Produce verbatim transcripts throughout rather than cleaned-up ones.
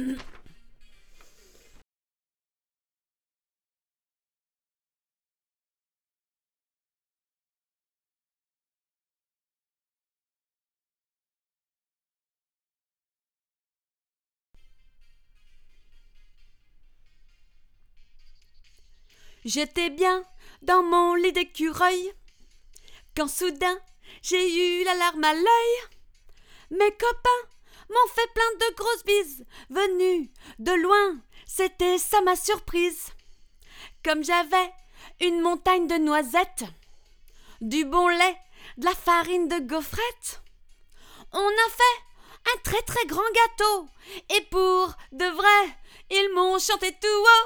J'étais bien dans mon lit d'écureuil, quand soudain j'ai eu la larme à l'œil. Mes copains m'ont fait plein de grosses bises, venus de loin, c'était ça ma surprise. Comme j'avais une montagne de noisettes, du bon lait, de la farine de gaufrette, on a fait un très très grand gâteau, et pour de vrai, ils m'ont chanté tout haut.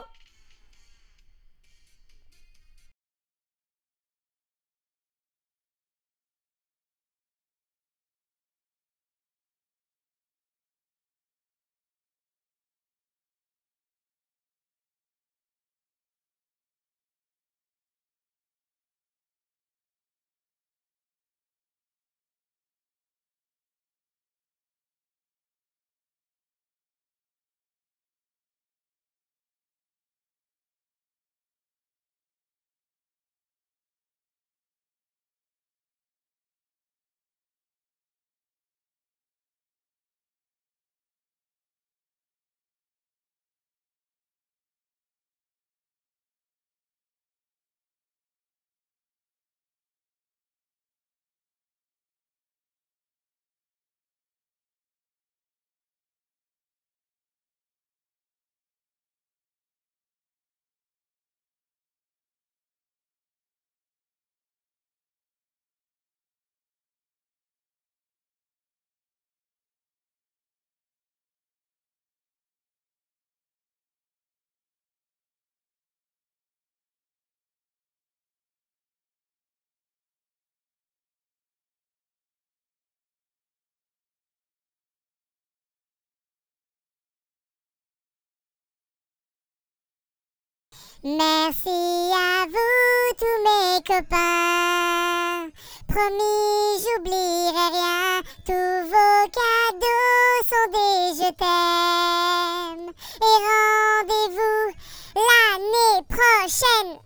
Merci à vous tous mes copains. Promis, j'oublierai rien. Tous vos cadeaux sont des je t'aime. Et rendez-vous l'année prochaine.